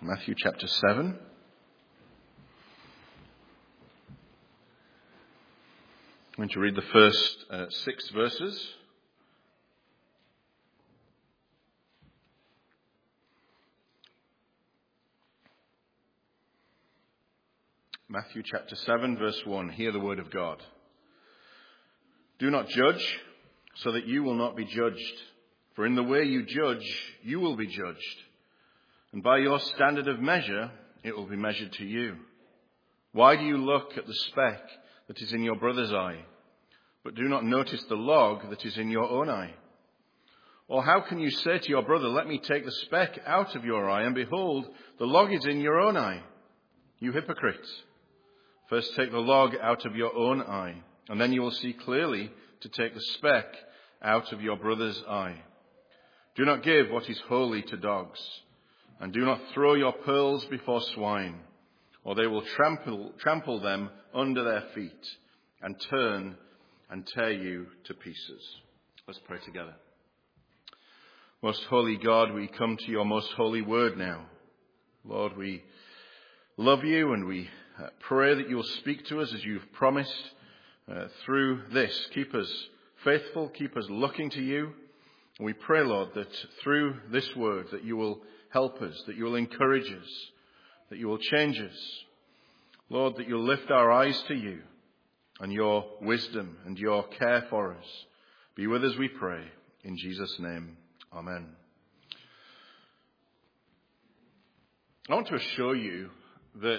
Matthew chapter 7. I'm going to read the first 6 verses. Matthew chapter 7, verse 1. Hear the word of God. Do not judge, so that you will not be judged. For in the way you judge, you will be judged. And by your standard of measure, it will be measured to you. Why do you look at the speck that is in your brother's eye, but do not notice the log that is in your own eye? Or how can you say to your brother, let me take the speck out of your eye, and behold, the log is in your own eye? You hypocrites! First take the log out of your own eye, and then you will see clearly to take the speck out of your brother's eye. Do not give what is holy to dogs, and do not throw your pearls before swine, or they will trample them under their feet, and turn and tear you to pieces. Let's pray together. Most holy God, we come to your most holy word now. Lord, we love you, and we pray that you will speak to us as you've promised through this. Keep us faithful, keep us looking to you. And we pray, Lord, that through this word that you will help us, that you will encourage us, that you will change us. Lord, that you'll lift our eyes to you and your wisdom and your care for us. Be with us, we pray. In Jesus' name, amen. I want to assure you that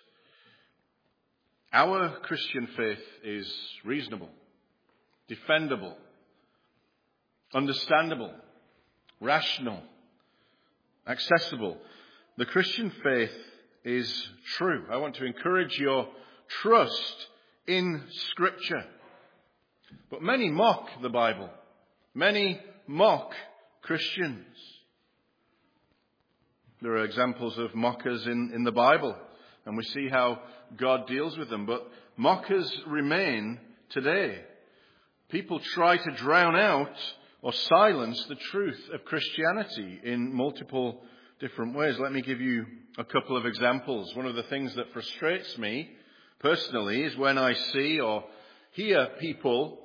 our Christian faith is reasonable, defendable, understandable, rational, accessible. The Christian faith is true. I want to encourage your trust in Scripture. But many mock the Bible. Many mock Christians. There are examples of mockers in the Bible, and we see how God deals with them. But mockers remain today. People try to drown out or silence the truth of Christianity in multiple different ways. Let me give you a couple of examples. One of the things that frustrates me personally is when I see or hear people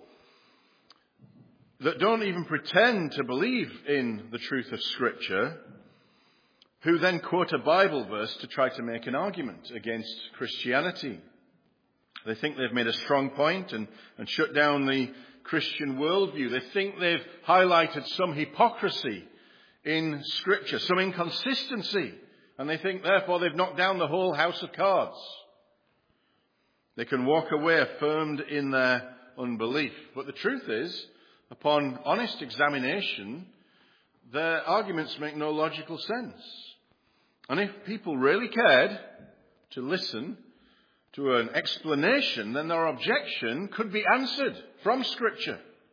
that don't even pretend to believe in the truth of Scripture, who then quote a Bible verse to try to make an argument against Christianity. They think they've made a strong point and shut down the Christian worldview. They think they've highlighted some hypocrisy in Scripture, some inconsistency, and they think therefore they've knocked down the whole house of cards. They can walk away affirmed in their unbelief. But the truth is, upon honest examination, their arguments make no logical sense. And if people really cared to listen to an explanation, then their objection could be answered from Scripture.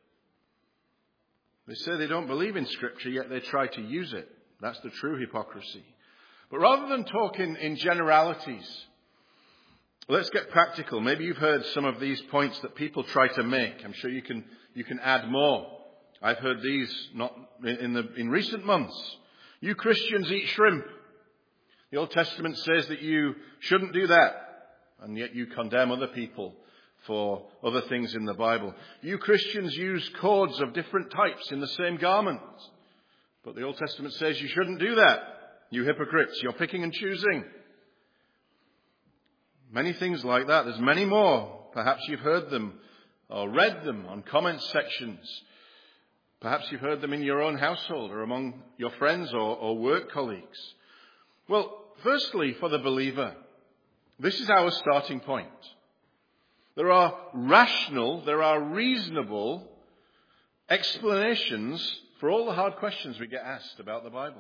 They say they don't believe in Scripture, yet they try to use it. That's the true hypocrisy. But rather than talk in generalities, let's get practical. Maybe you've heard some of these points that people try to make. I'm sure you can add more. I've heard these not in recent months. You Christians eat shrimp. The Old Testament says that you shouldn't do that. And yet you condemn other people for other things in the Bible. You Christians use cords of different types in the same garment. But the Old Testament says you shouldn't do that. You hypocrites, you're picking and choosing. Many things like that. There's many more. Perhaps you've heard them or read them on comment sections. Perhaps you've heard them in your own household or among your friends or work colleagues. Well, firstly, for the believer, this is our starting point. There are rational, there are reasonable explanations for all the hard questions we get asked about the Bible.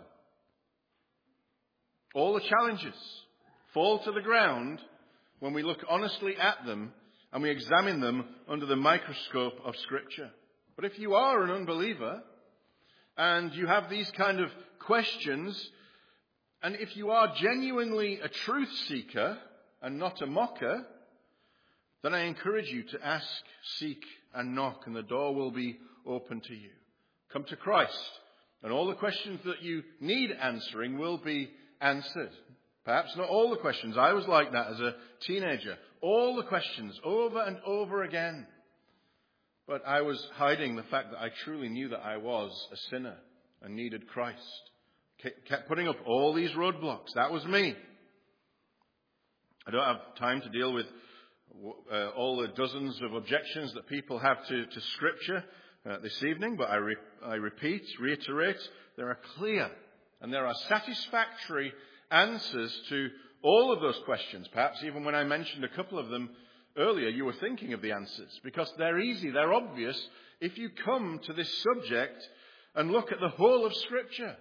All the challenges fall to the ground when we look honestly at them and we examine them under the microscope of Scripture. But if you are an unbeliever and you have these kind of questions, and if you are genuinely a truth seeker and not a mocker, then I encourage you to ask, seek, and knock, and the door will be open to you. Come to Christ, and all the questions that you need answering will be answered. Perhaps not all the questions. I was like that as a teenager. All the questions over and over again. But I was hiding the fact that I truly knew that I was a sinner and needed Christ. Kept putting up all these roadblocks. That was me. I don't have time to deal with all the dozens of objections that people have to Scripture this evening, but I reiterate, there are clear and there are satisfactory answers to all of those questions. Perhaps even when I mentioned a couple of them earlier, you were thinking of the answers, because they're easy, they're obvious, if you come to this subject and look at the whole of Scripture.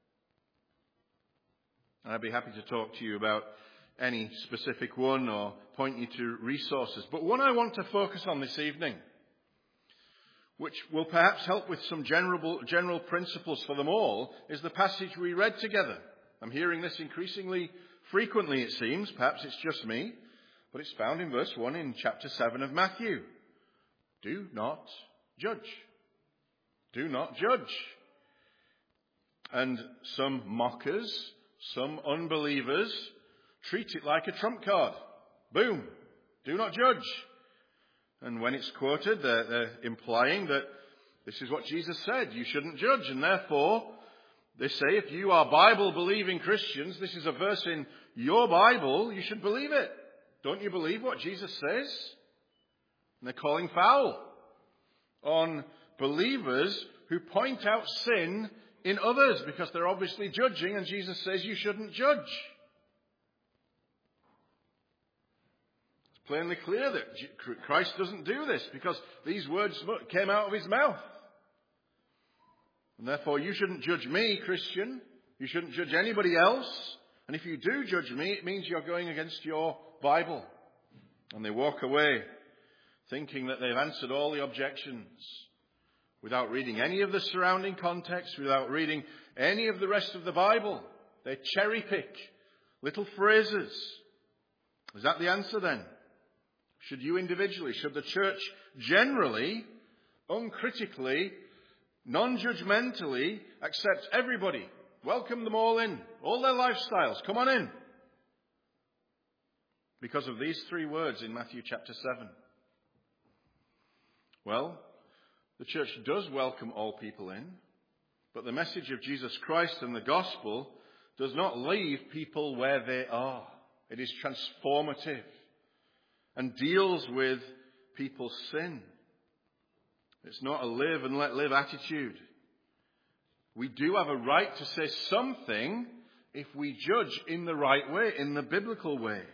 I'd be happy to talk to you about any specific one or point you to resources. But one I want to focus on this evening, which will perhaps help with some general principles for them all, is the passage we read together. I'm hearing this increasingly frequently, it seems. Perhaps it's just me. But it's found in verse 1 in chapter 7 of Matthew. Do not judge. Do not judge. And some mockers, some unbelievers, treat it like a trump card. Boom. Do not judge. And when it's quoted, they're implying that this is what Jesus said. You shouldn't judge. And therefore, they say if you are Bible-believing Christians, this is a verse in your Bible, you should believe it. Don't you believe what Jesus says? And they're calling foul on believers who point out sin in others because they're obviously judging, and Jesus says you shouldn't judge. It's plainly clear that Christ doesn't do this because these words came out of his mouth. And therefore you shouldn't judge me, Christian. You shouldn't judge anybody else. And if you do judge me, it means you're going against your Bible. And they walk away thinking that they've answered all the objections without reading any of the surrounding context, without reading any of the rest of the Bible. They cherry pick little phrases. Is that the answer then? Should you individually, should the church generally, uncritically, non-judgmentally accept everybody, welcome them all in, all their lifestyles, come on in? Because of these three words in Matthew chapter 7. Well, the church does welcome all people in, but the message of Jesus Christ and the gospel does not leave people where they are. It is transformative and deals with people's sin. It's not a live and let live attitude. We do have a right to say something if we judge in the right way, in the biblical way.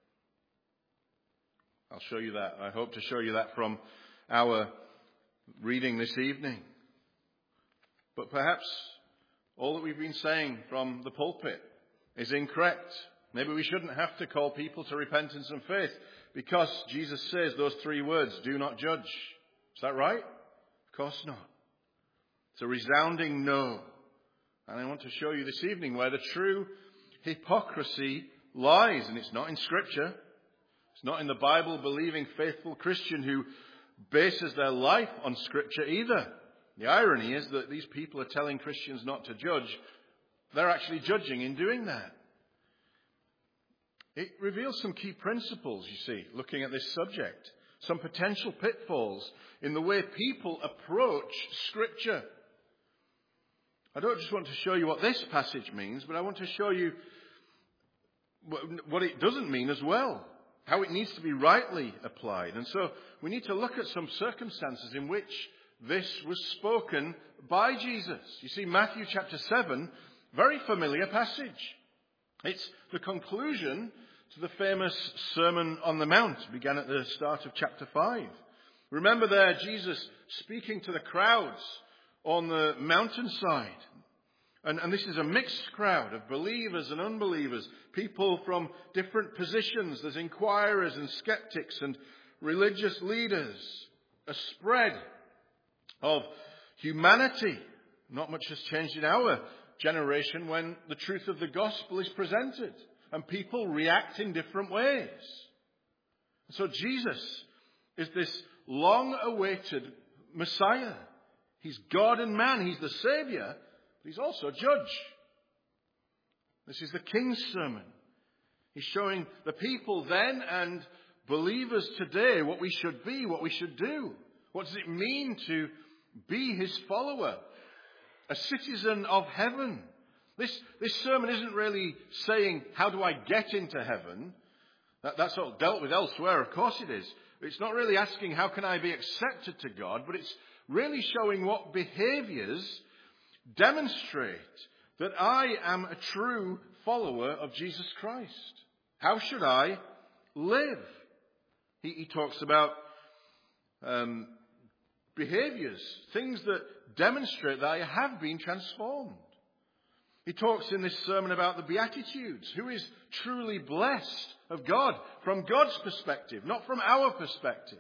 I'll show you that. I hope to show you that from our reading this evening. But perhaps all that we've been saying from the pulpit is incorrect. Maybe we shouldn't have to call people to repentance and faith because Jesus says those three words, do not judge. Is that right? Of course not. It's a resounding no. And I want to show you this evening where the true hypocrisy lies. And it's not in Scripture. It's not in the Bible-believing, faithful Christian who bases their life on Scripture either. The irony is that these people are telling Christians not to judge. They're actually judging in doing that. It reveals some key principles, you see, looking at this subject. Some potential pitfalls in the way people approach Scripture. I don't just want to show you what this passage means, but I want to show you what it doesn't mean as well. How it needs to be rightly applied. And so we need to look at some circumstances in which this was spoken by Jesus. You see, Matthew chapter 7, very familiar passage. It's the conclusion to the famous Sermon on the Mount, began at the start of chapter 5. Remember there, Jesus speaking to the crowds on the mountainside. And this is a mixed crowd of believers and unbelievers, people from different positions. There's inquirers and skeptics and religious leaders, a spread of humanity. Not much has changed in our generation when the truth of the gospel is presented and people react in different ways. So Jesus is this long-awaited Messiah. He's God and man. He's the Savior. He's also judge. This is the King's sermon. He's showing the people then and believers today what we should be, what we should do. What does it mean to be his follower? A citizen of heaven. This sermon isn't really saying, how do I get into heaven? That's all dealt with elsewhere, of course it is. It's not really asking, how can I be accepted to God? But it's really showing what behaviors demonstrate that I am a true follower of Jesus Christ. How should I live? He talks about behaviors, things that demonstrate that I have been transformed. He talks in this sermon about the Beatitudes. Who is truly blessed of God from God's perspective, not from our perspective.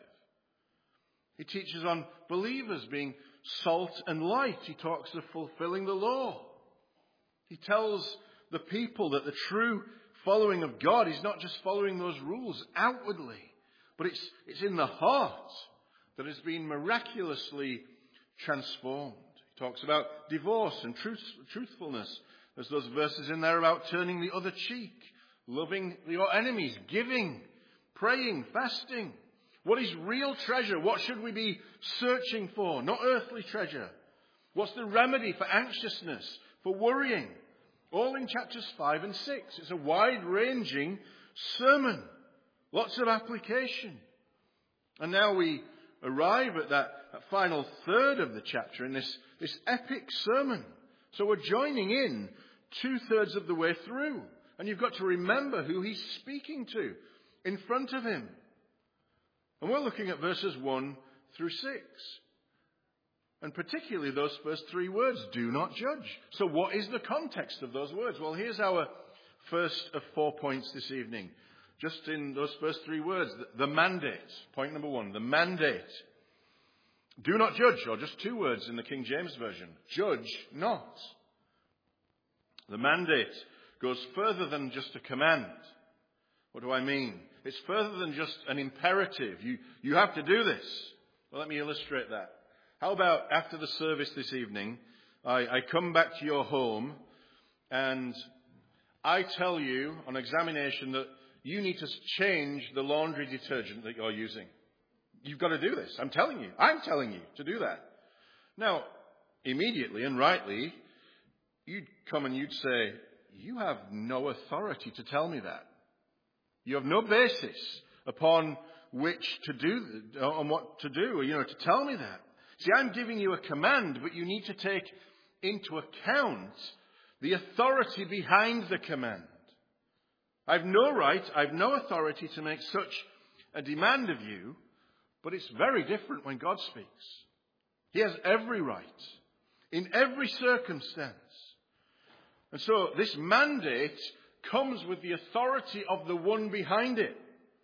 He teaches on believers being salt and light. He talks of fulfilling the law. He tells the people that the true following of God is not just following those rules outwardly, but it's in the heart that has been miraculously transformed. He talks about divorce and truthfulness. There's those verses in there about turning the other cheek, loving your enemies, giving, praying, fasting. What is real treasure? What should we be searching for? Not earthly treasure. What's the remedy for anxiousness, for worrying? All in chapters 5 and 6. It's a wide-ranging sermon. Lots of application. And now we arrive at that final third of the chapter in this epic sermon. So we're joining in 2/3 of the way through. And you've got to remember who he's speaking to in front of him. And we're looking at verses 1 through 6. And particularly those first 3 words, do not judge. So what is the context of those words? Well, here's our first of 4 points this evening. Just in those first 3 words, the mandate. Point number 1, the mandate. Do not judge, or just 2 words in the King James Version. Judge not. The mandate goes further than just a command. What do I mean? It's further than just an imperative. You have to do this. Well, let me illustrate that. How about after the service this evening, I come back to your home and I tell you on examination that you need to change the laundry detergent that you're using. You've got to do this. I'm telling you to do that. Now, immediately and rightly, you'd come and you'd say, you have no authority to tell me that. You have no basis upon which to do, on what to do, to tell me that. See, I'm giving you a command, but you need to take into account the authority behind the command. I've no right, I've no authority to make such a demand of you, but it's very different when God speaks. He has every right, in every circumstance. And so this mandate comes with the authority of the one behind it.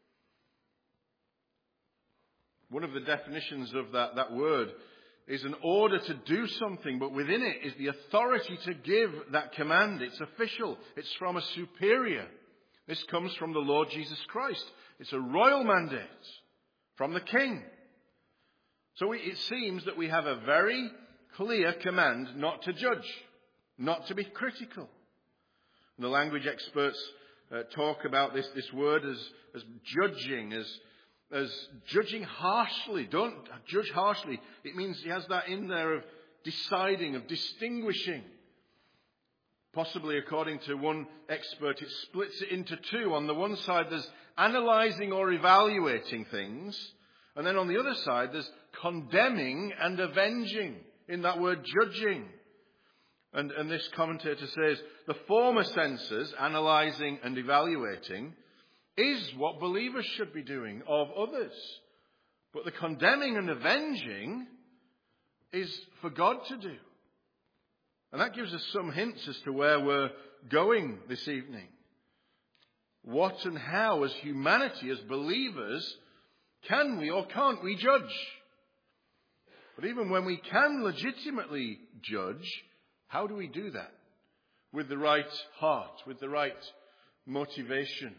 One of the definitions of that word is an order to do something, but within it is the authority to give that command. It's official. It's from a superior. This comes from the Lord Jesus Christ. It's a royal mandate from the King. So it seems that we have a very clear command not to judge, not to be critical. And the language experts talk about this word as judging, as judging harshly. Don't judge harshly. It means he has that in there of deciding, of distinguishing. Possibly, according to one expert, it splits it into 2. On the one side, there's analysing or evaluating things. And then on the other side, there's condemning and avenging in that word judging. And this commentator says, the former senses, analysing and evaluating, is what believers should be doing of others. But the condemning and avenging is for God to do. And that gives us some hints as to where we're going this evening. What and how, as humanity, as believers, can we or can't we judge? But even when we can legitimately judge, how do we do that? With the right heart, with the right motivation.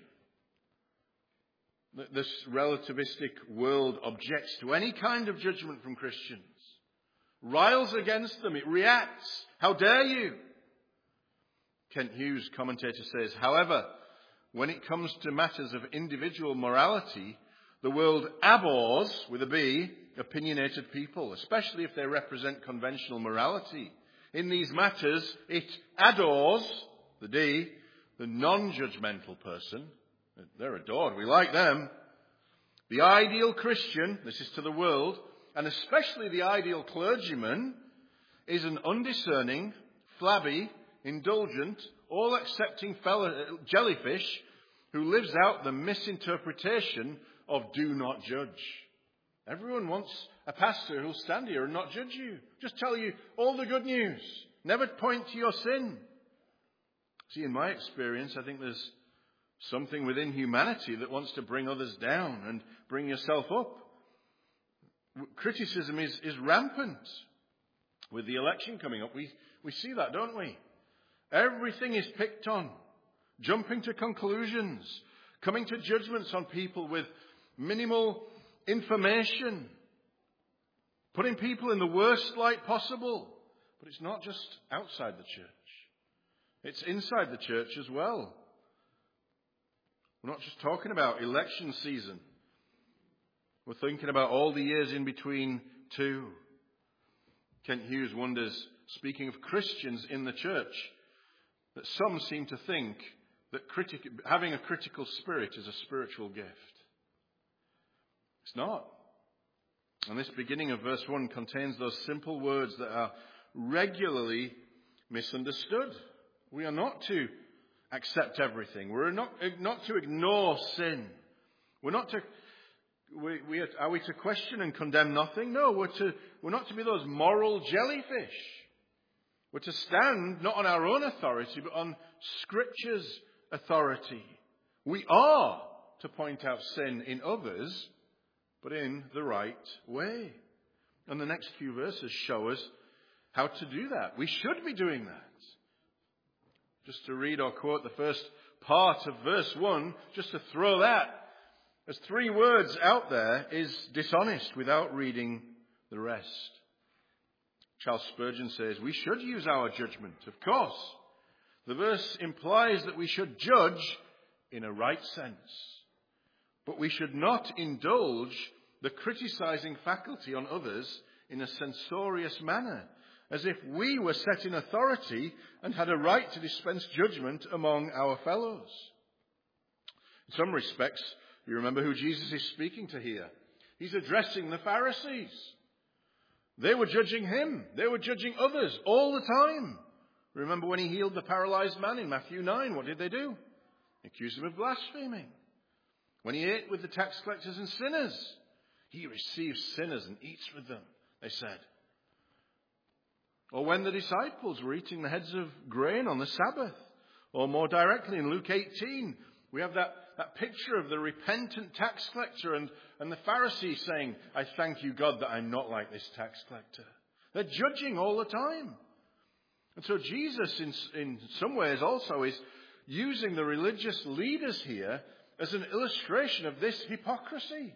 This relativistic world objects to any kind of judgment from Christians. Riles against them. It reacts. How dare you? Kent Hughes, commentator, says, however, when it comes to matters of individual morality, the world abhors, with a B, opinionated people, especially if they represent conventional morality. In these matters, it adores, the D, the non-judgmental person. They're adored. We like them. The ideal Christian, this is to the world, and especially the ideal clergyman, is an undiscerning, flabby, indulgent, all-accepting jellyfish who lives out the misinterpretation of do not judge. Everyone wants a pastor who'll stand here and not judge you. Just tell you all the good news. Never point to your sin. See, in my experience, I think there's something within humanity that wants to bring others down and bring yourself up. Criticism is rampant. With the election coming up, we see that, don't we? Everything is picked on. Jumping to conclusions. Coming to judgments on people with minimal information. Putting people in the worst light possible. But it's not just outside the church. It's inside the church as well. We're not just talking about election season. We're thinking about all the years in between too. Kent Hughes wonders, speaking of Christians in the church, that some seem to think that having a critical spirit is a spiritual gift. It's not. And this beginning of verse 1 contains those simple words that are regularly misunderstood. We are not to accept everything. We're not to ignore sin. We're not to... Are we to question and condemn nothing? No, we're not to be those moral jellyfish. We're to stand not on our own authority, but on Scripture's authority. We are to point out sin in others, but in the right way. And the next few verses show us how to do that. We should be doing that. Just to read or quote the first part of verse 1, just to throw that as 3 words out there is dishonest without reading the rest. Charles Spurgeon says, we should use our judgment, of course. The verse implies that we should judge in a right sense. But we should not indulge the criticizing faculty on others in a censorious manner, as if we were set in authority and had a right to dispense judgment among our fellows. In some respects, you remember who Jesus is speaking to here. He's addressing the Pharisees. They were judging him. They were judging others all the time. Remember when he healed the paralyzed man in Matthew 9, what did they do? They accused him of blaspheming. When he ate with the tax collectors and sinners, he receives sinners and eats with them, they said. Or when the disciples were eating the heads of grain on the Sabbath. Or more directly in Luke 18, we have that picture of the repentant tax collector and the Pharisee saying, I thank you, God, that I'm not like this tax collector. They're judging all the time. And so Jesus, in some ways also, is using the religious leaders here as an illustration of this hypocrisy.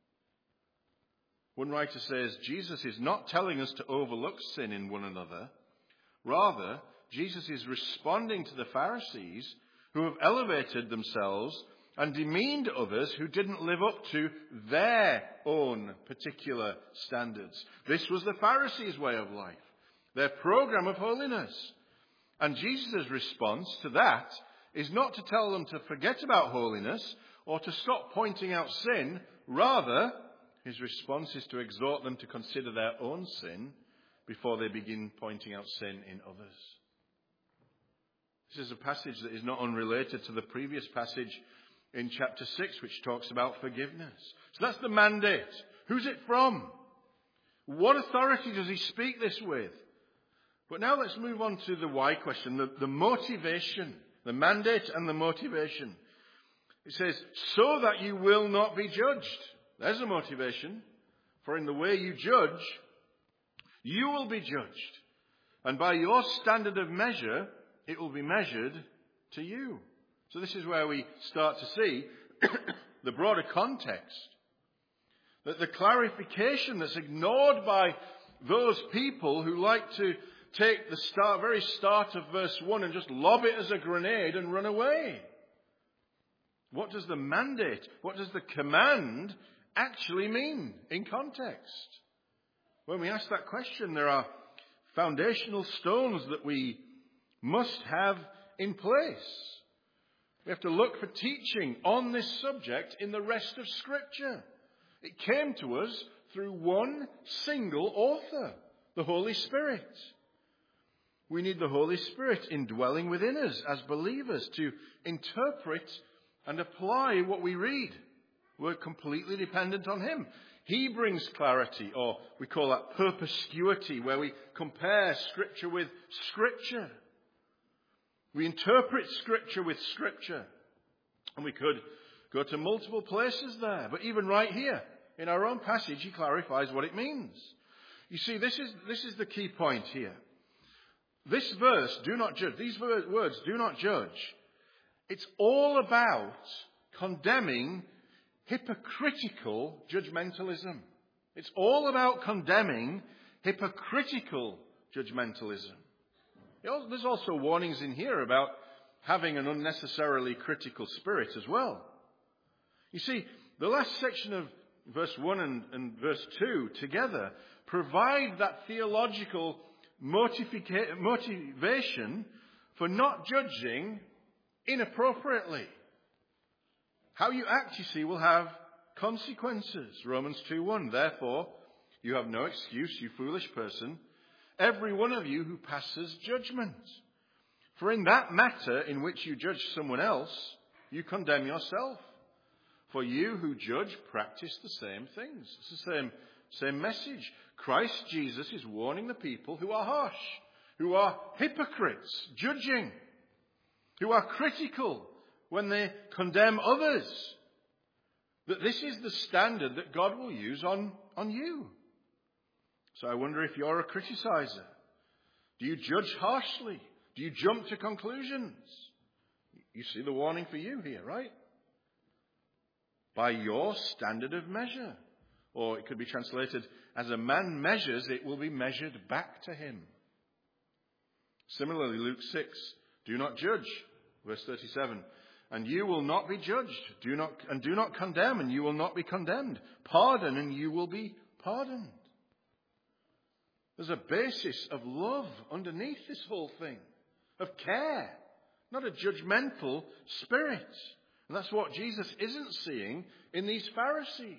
One writer says, Jesus is not telling us to overlook sin in one another. Rather, Jesus is responding to the Pharisees who have elevated themselves and demeaned others who didn't live up to their own particular standards. This was the Pharisees' way of life, their program of holiness. And Jesus' response to that is not to tell them to forget about holiness or to stop pointing out sin. Rather, his response is to exhort them to consider their own sin before they begin pointing out sin in others. This is a passage that is not unrelated to the previous passage in chapter 6, which talks about forgiveness. So that's the mandate. Who's it from? What authority does he speak this with? But now let's move on to the why question, the motivation, the mandate and the motivation. It says, so that you will not be judged. There's a motivation. For in the way you judge, you will be judged. And by your standard of measure, it will be measured to you. So this is where we start to see the broader context. That the clarification that's ignored by those people who like to take the very start of verse 1 and just lob it as a grenade and run away. What does the mandate, what does the command actually mean in context? When we ask that question, there are foundational stones that we must have in place. We have to look for teaching on this subject in the rest of Scripture. It came to us through one single author, the Holy Spirit. We need the Holy Spirit indwelling within us as believers to interpret and apply what we read. We're completely dependent on Him. He brings clarity, or we call that perspicuity, where we compare Scripture with Scripture. We interpret Scripture with Scripture. And we could go to multiple places there. But even right here, in our own passage, he clarifies what it means. You see, this is the key point here. This verse, do not judge, these words, do not judge, it's all about condemning hypocritical judgmentalism. It's all about condemning hypocritical judgmentalism. There's also warnings in here about having an unnecessarily critical spirit as well. You see, the last section of verse 1 and verse 2 together provide that theological motivation for not judging inappropriately. How you act, you see, will have consequences. Romans 2:1. Therefore, you have no excuse, you foolish person, every one of you who passes judgment. For in that matter in which you judge someone else, you condemn yourself. For you who judge practice the same things. It's the same message. Christ Jesus is warning the people who are harsh, who are hypocrites, judging, who are critical when they condemn others, that this is the standard that God will use on you. So I wonder if you're a criticizer. Do you judge harshly? Do you jump to conclusions? You see the warning for you here, right? By your standard of measure. Or it could be translated, as a man measures, it will be measured back to him. Similarly, Luke 6, do not judge, verse 37. And you will not be judged. Do not condemn, and you will not be condemned. Pardon, and you will be pardoned. There's a basis of love underneath this whole thing, of care, not a judgmental spirit. And that's what Jesus isn't seeing in these Pharisees.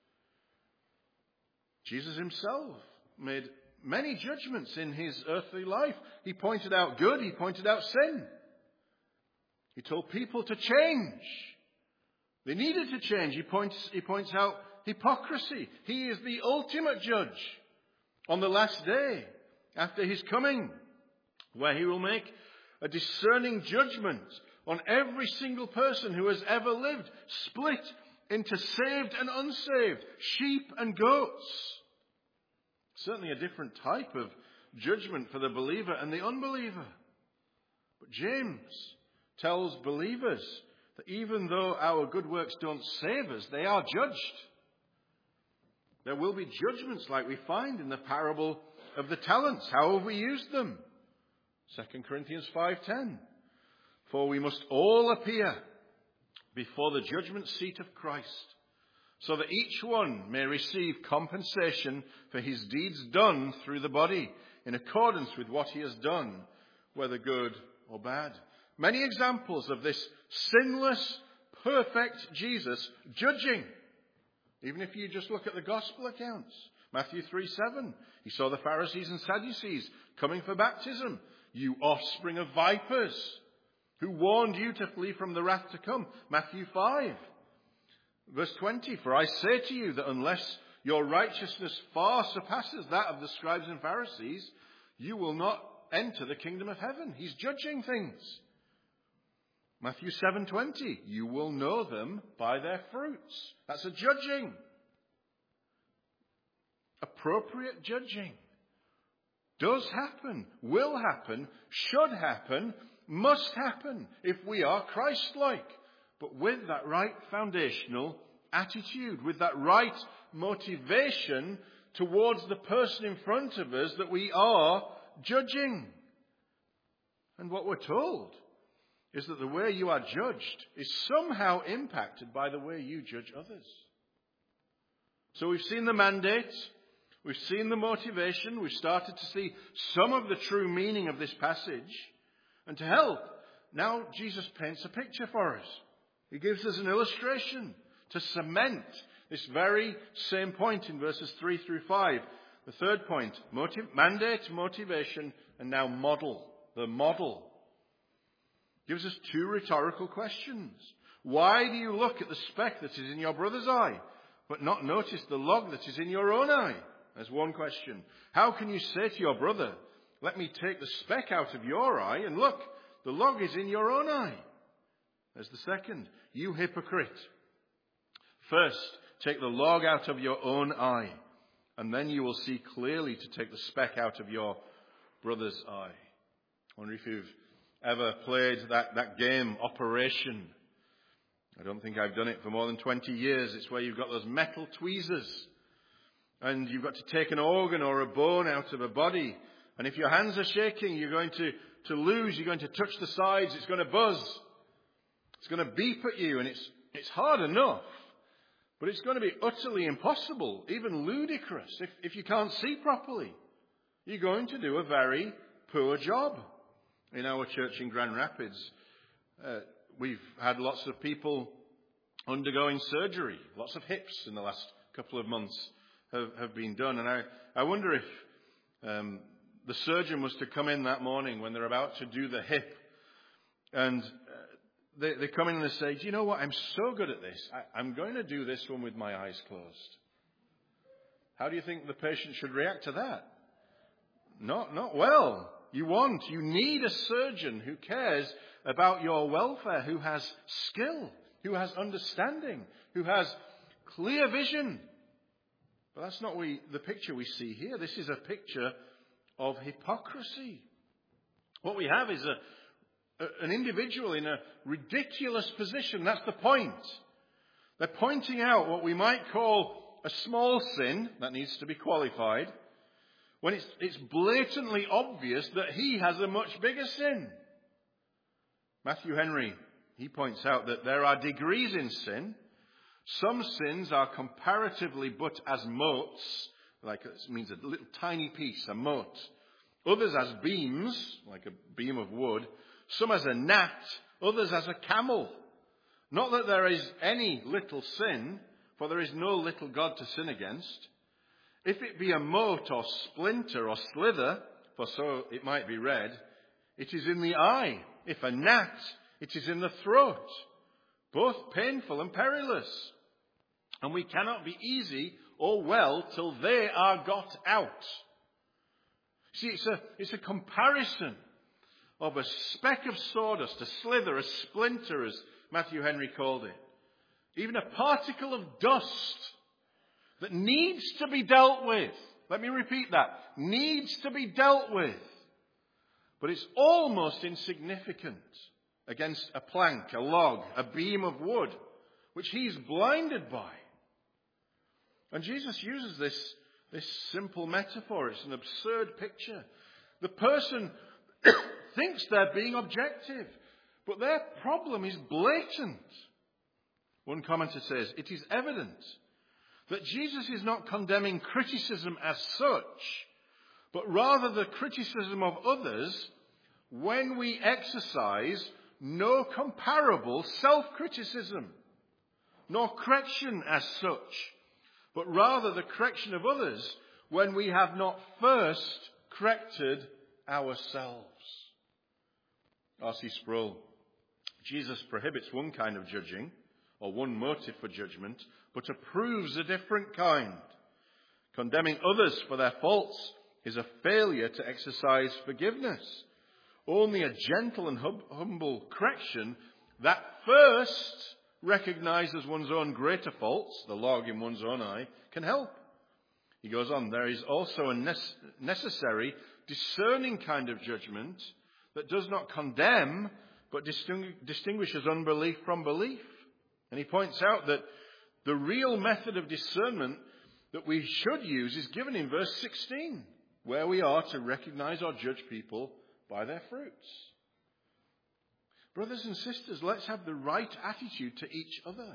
Jesus himself made many judgments in his earthly life. He pointed out good, he pointed out sin. He told people to change. They needed to change. He points out hypocrisy. He is the ultimate judge on the last day after his coming, where he will make a discerning judgment on every single person who has ever lived, split into saved and unsaved, sheep and goats. Certainly a different type of judgment for the believer and the unbeliever. But James tells believers that even though our good works don't save us, they are judged. There will be judgments like we find in the parable of the talents. How have we used them? 2 Corinthians 5:10. For we must all appear before the judgment seat of Christ, so that each one may receive compensation for his deeds done through the body, in accordance with what he has done, whether good or bad. Many examples of this sinless, perfect Jesus judging. Even if you just look at the gospel accounts. Matthew 3:7. He saw the Pharisees and Sadducees coming for baptism. You offspring of vipers, who warned you to flee from the wrath to come. Matthew 5. Verse 20. For I say to you that unless your righteousness far surpasses that of the scribes and Pharisees, you will not enter the kingdom of heaven. He's judging things. Matthew 7:20, you will know them by their fruits. That's a judging. Appropriate judging does happen, will happen, should happen, must happen if we are Christ-like. But with that right foundational attitude, with that right motivation towards the person in front of us that we are judging. And what we're told is that the way you are judged is somehow impacted by the way you judge others. So we've seen the mandate, we've seen the motivation, we've started to see some of the true meaning of this passage. And to help, now Jesus paints a picture for us. He gives us an illustration to cement this very same point in verses 3 through 5. The third point, mandate, motivation, and now model. The model gives us two rhetorical questions. Why do you look at the speck that is in your brother's eye, but not notice the log that is in your own eye? There's one question. How can you say to your brother, let me take the speck out of your eye, and look, the log is in your own eye? There's the second. You hypocrite. First, take the log out of your own eye, and then you will see clearly to take the speck out of your brother's eye. I wonder if you've ever played that game, Operation. I don't think I've done it for more than 20 years. It's where you've got those metal tweezers, and you've got to take an organ or a bone out of a body. And if your hands are shaking, you're going to lose. You're going to touch the sides. It's going to buzz. It's going to beep at you, and it's hard enough. But it's going to be utterly impossible, even ludicrous, if you can't see properly. You're going to do a very poor job. In our church in Grand Rapids, we've had lots of people undergoing surgery. Lots of hips in the last couple of months have been done. And I wonder if the surgeon was to come in that morning when they're about to do the hip, and they come in and they say, do you know what, I'm so good at this, I'm going to do this one with my eyes closed. How do you think the patient should react to that? Not well. You need a surgeon who cares about your welfare, who has skill, who has understanding, who has clear vision. But that's not the picture we see here. This is a picture of hypocrisy. What we have is an individual in a ridiculous position. That's the point. They're pointing out what we might call a small sin that needs to be qualified, when it's blatantly obvious that he has a much bigger sin. Matthew Henry, he points out that there are degrees in sin. Some sins are comparatively but as motes, like it means a little tiny piece, a mote. Others as beams, like a beam of wood. Some as a gnat, others as a camel. Not that there is any little sin, for there is no little God to sin against. If it be a mote or splinter or slither, for so it might be read, it is in the eye. If a gnat, it is in the throat. Both painful and perilous. And we cannot be easy or well till they are got out. See, it's a comparison of a speck of sawdust, a slither, a splinter, as Matthew Henry called it. Even a particle of dust that needs to be dealt with. Let me repeat that. Needs to be dealt with. But it's almost insignificant against a plank, a log, a beam of wood, which he's blinded by. And Jesus uses this simple metaphor. It's an absurd picture. The person thinks they're being objective, but their problem is blatant. One commentator says, it is evident that Jesus is not condemning criticism as such, but rather the criticism of others when we exercise no comparable self-criticism, nor correction as such, but rather the correction of others when we have not first corrected ourselves. R.C. Sproul, Jesus prohibits one kind of judging, or one motive for judgment, but approves a different kind. Condemning others for their faults is a failure to exercise forgiveness. Only a gentle and humble correction that first recognizes one's own greater faults, the log in one's own eye, can help. He goes on, there is also a necessary, discerning kind of judgment that does not condemn, but distinguishes unbelief from belief. And he points out that the real method of discernment that we should use is given in verse 16, where we are to recognize or judge people by their fruits. Brothers and sisters, let's have the right attitude to each other.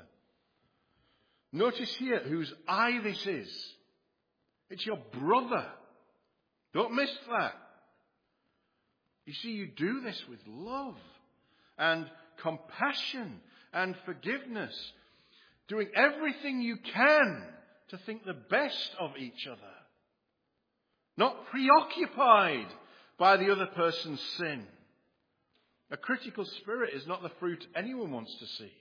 Notice here whose eye this is. It's your brother. Don't miss that. You see, you do this with love and compassion and forgiveness, doing everything you can to think the best of each other, not preoccupied by the other person's sin. A critical spirit is not the fruit anyone wants to see.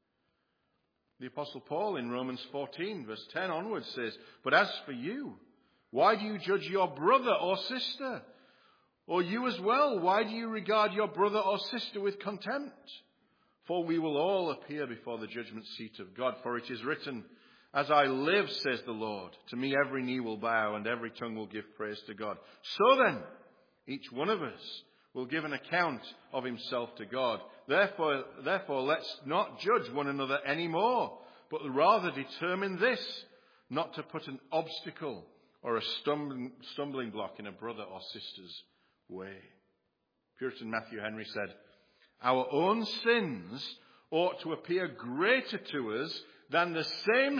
The Apostle Paul in Romans 14, verse 10 onwards says, "But as for you, why do you judge your brother or sister? Or you as well, why do you regard your brother or sister with contempt? For we will all appear before the judgment seat of God. For it is written, 'As I live, says the Lord, to me every knee will bow and every tongue will give praise to God.' So then, each one of us will give an account of himself to God. Therefore, let's not judge one another anymore, but rather determine this, not to put an obstacle or a stumbling block in a brother or sister's way." Puritan Matthew Henry said, "Our own sins ought to appear greater to us than the same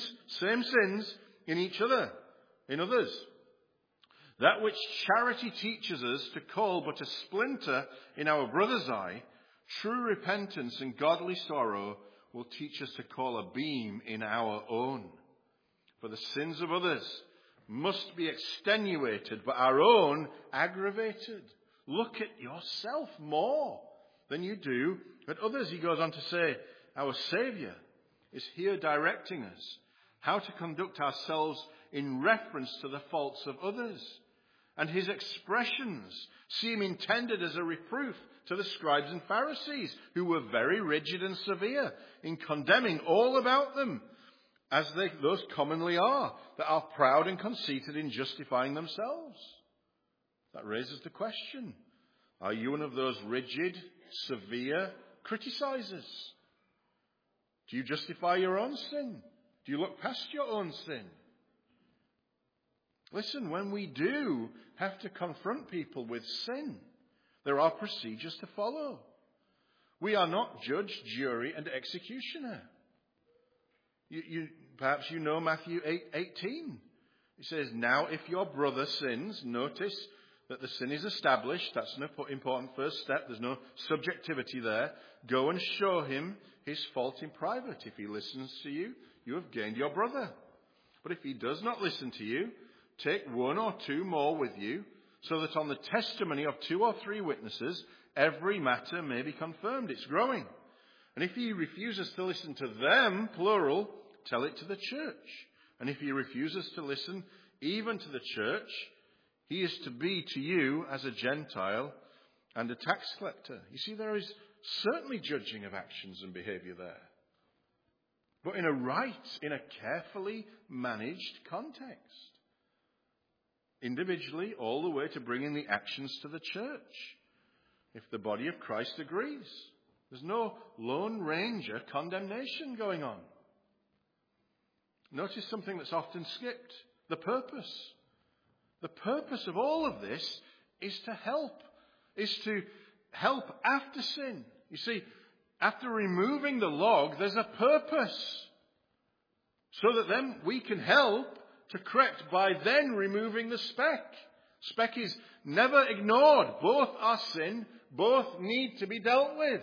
sins in each other, in others. That which charity teaches us to call but a splinter in our brother's eye, true repentance and godly sorrow will teach us to call a beam in our own. For the sins of others must be extenuated, but our own aggravated. Look at yourself more than you do at others." He goes on to say, our Saviour is here directing us how to conduct ourselves in reference to the faults of others. And his expressions seem intended as a reproof to the scribes and Pharisees, who were very rigid and severe in condemning all about them, as those commonly are, that are proud and conceited in justifying themselves. That raises the question, are you one of those rigid, severe criticizers? Do you justify your own sin? Do you look past your own sin? Listen, when we do have to confront people with sin, there are procedures to follow. We are not judge, jury, and executioner. Perhaps you know Matthew 8:18. It says, "Now if your brother sins," notice that the sin is established. That's an important first step. There's no subjectivity there. "Go and show him his fault in private. If he listens to you, you have gained your brother. But if he does not listen to you, take one or two more with you, so that on the testimony of 2 or 3 witnesses, every matter may be confirmed." It's growing. "And if he refuses to listen to them," plural, "tell it to the church. And if he refuses to listen even to the church, he is to be to you as a Gentile and a tax collector." You see, there is certainly judging of actions and behavior there, but in a carefully managed context. Individually, all the way to bringing the actions to the church, if the body of Christ agrees. There's no Lone Ranger condemnation going on. Notice something that's often skipped. The purpose. The purpose of all of this is to help after sin. You see, after removing the log, there's a purpose. So that then we can help to correct by then removing the speck. Speck is never ignored. Both are sin. Both need to be dealt with.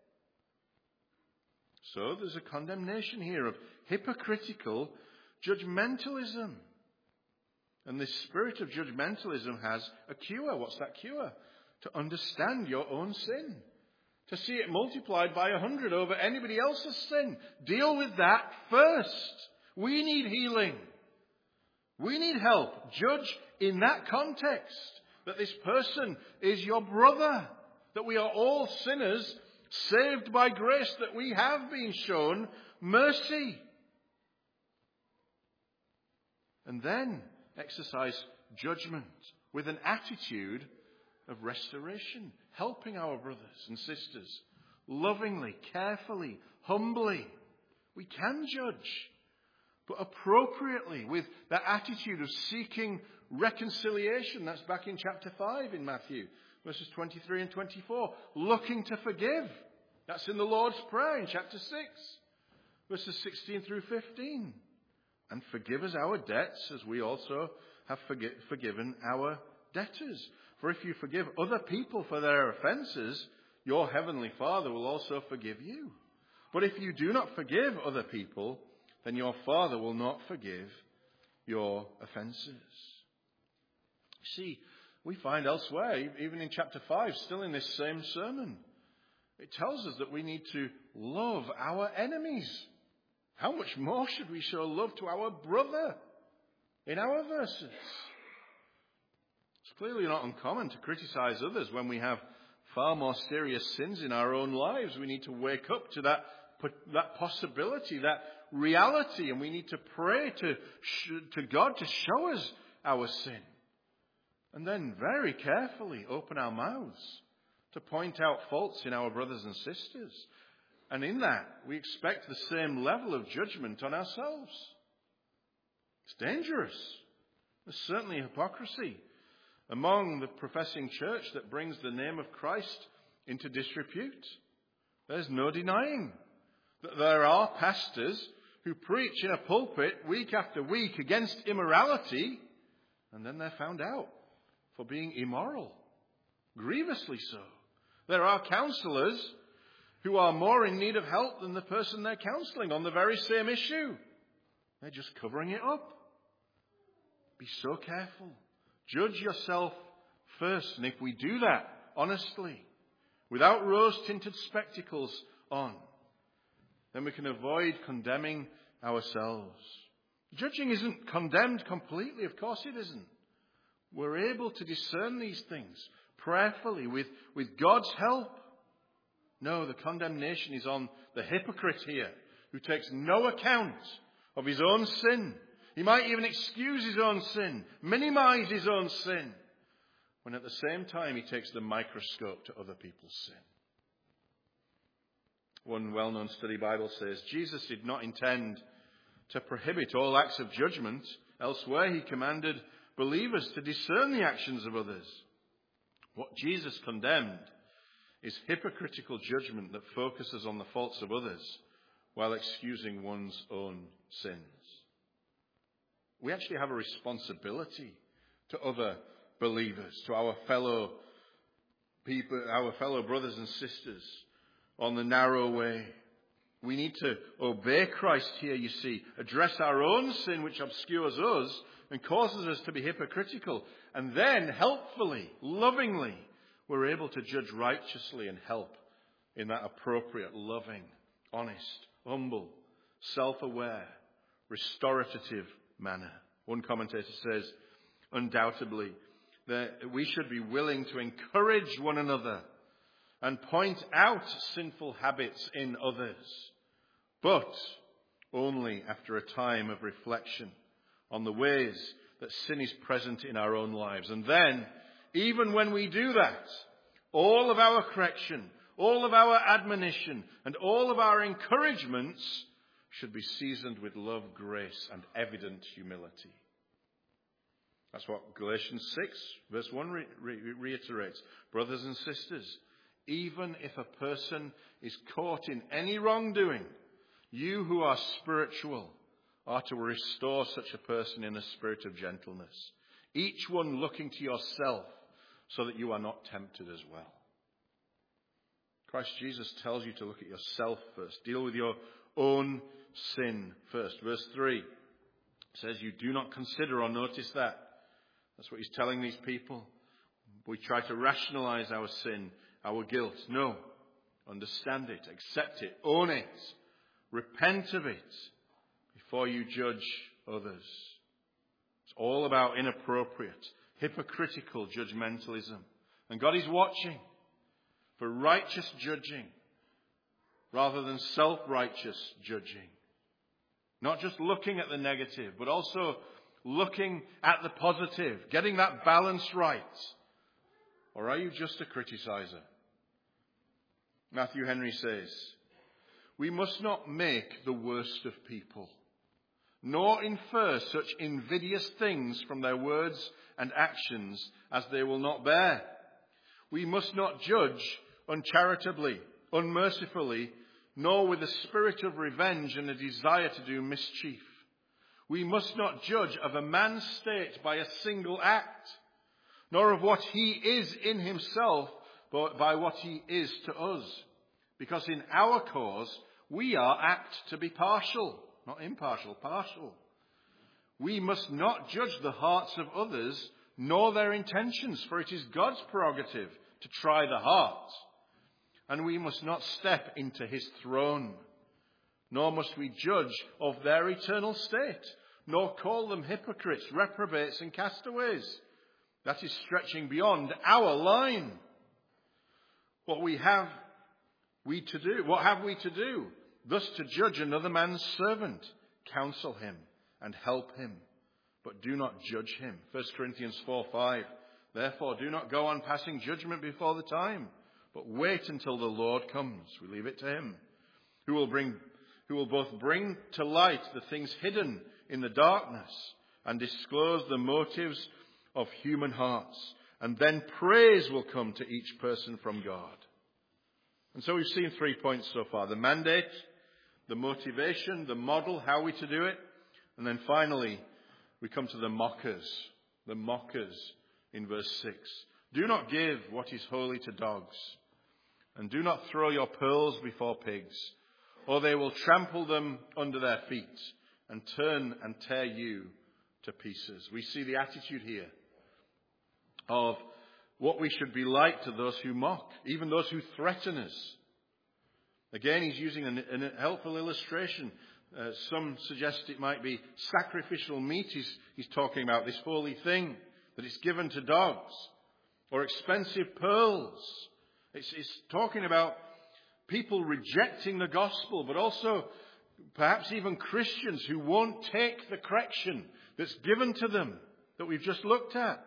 So there's a condemnation here of hypocritical judgmentalism. And this spirit of judgmentalism has a cure. What's that cure? To understand your own sin. To see it multiplied by 100 over anybody else's sin. Deal with that first. We need healing. We need help. Judge in that context. That this person is your brother. That we are all sinners saved by grace. That we have been shown mercy. And then exercise judgment with an attitude of restoration. Helping our brothers and sisters. Lovingly, carefully, humbly. We can judge. But appropriately, with that attitude of seeking reconciliation. That's back in chapter 5 in Matthew. Verses 23 and 24. Looking to forgive. That's in the Lord's Prayer in chapter 6. Verses 16 through 15. And forgive us our debts as we also have forgiven our debtors. For if you forgive other people for their offences, your heavenly Father will also forgive you. But if you do not forgive other people, then your Father will not forgive your offences. See, we find elsewhere, even in chapter 5, still in this same sermon, it tells us that we need to love our enemies. How much more should we show love to our brother in our verses? It's clearly not uncommon to criticize others when we have far more serious sins in our own lives. We need to wake up to that possibility, that reality, and we need to pray to God to show us our sin. And then very carefully open our mouths to point out faults in our brothers and sisters. And in that, we expect the same level of judgment on ourselves. It's dangerous. There's certainly hypocrisy among the professing church that brings the name of Christ into disrepute. There's no denying that there are pastors who preach in a pulpit week after week against immorality, and then they're found out for being immoral, grievously so. There are counsellors who are more in need of help than the person they're counselling on the very same issue. They're just covering it up. Be so careful. Judge yourself first. And if we do that honestly, without rose-tinted spectacles on, then we can avoid condemning ourselves. Judging isn't condemned completely. Of course it isn't. We're able to discern these things prayerfully with God's help. No, the condemnation is on the hypocrite here, who takes no account of his own sin. He might even excuse his own sin, minimize his own sin, when at the same time he takes the microscope to other people's sin. One well-known study Bible says, Jesus did not intend to prohibit all acts of judgment. Elsewhere, he commanded believers to discern the actions of others. What Jesus condemned is hypocritical judgment that focuses on the faults of others while excusing one's own sins. We actually have a responsibility to other believers, to our fellow people, our fellow brothers and sisters on the narrow way. We need to obey Christ here, you see, address our own sin which obscures us and causes us to be hypocritical, and then helpfully, lovingly, we're able to judge righteously and help in that appropriate, loving, honest, humble, self-aware, restorative manner. One commentator says, undoubtedly, that we should be willing to encourage one another and point out sinful habits in others, but only after a time of reflection on the ways that sin is present in our own lives. And then, even when we do that, all of our correction, all of our admonition, and all of our encouragements should be seasoned with love, grace, and evident humility. That's what Galatians 6, verse 1 reiterates. Brothers and sisters, even if a person is caught in any wrongdoing, you who are spiritual are to restore such a person in a spirit of gentleness, each one looking to yourself so that you are not tempted as well. Christ Jesus tells you to look at yourself first. Deal with your own sin first. Verse 3 says you do not consider or notice that. That's what he's telling these people. We try to rationalize our sin, our guilt. No. Understand it, accept it, own it, repent of it before you judge others. It's all about inappropriate, hypocritical judgmentalism. And God is watching for righteous judging rather than self-righteous judging. Not just looking at the negative, but also looking at the positive, getting that balance right. Or are you just a criticizer? Matthew Henry says, we must not make the worst of people, nor infer such invidious things from their words and actions as they will not bear. We must not judge uncharitably, unmercifully, nor with a spirit of revenge and a desire to do mischief. We must not judge of a man's state by a single act, nor of what he is in himself, but by what he is to us. Because in our cause, we are apt to be partial, not impartial, partial. We must not judge the hearts of others, nor their intentions, for it is God's prerogative to try the heart. And we must not step into his throne, nor must we judge of their eternal state, nor call them hypocrites, reprobates, and castaways. That is stretching beyond our line. What have we to do? Thus to judge another man's servant, counsel him and help him, but do not judge him. 1 Corinthians 4:5. Therefore do not go on passing judgment before the time, but wait until the Lord comes. We leave it to him, who will both bring to light the things hidden in the darkness and disclose the motives of human hearts. And then praise will come to each person from God. And so we've seen 3 points so far: the mandate, the motivation, the model, how we to do it. And then finally, we come to the mockers in verse 6. Do not give what is holy to dogs, and do not throw your pearls before pigs, or they will trample them under their feet and turn and tear you to pieces. We see the attitude here of what we should be like to those who mock, even those who threaten us. Again, he's using a helpful illustration. Some suggest it might be sacrificial meat. He's talking about this holy thing, that it's given to dogs, or expensive pearls. It's talking about people rejecting the gospel, but also perhaps even Christians who won't take the correction that's given to them that we've just looked at.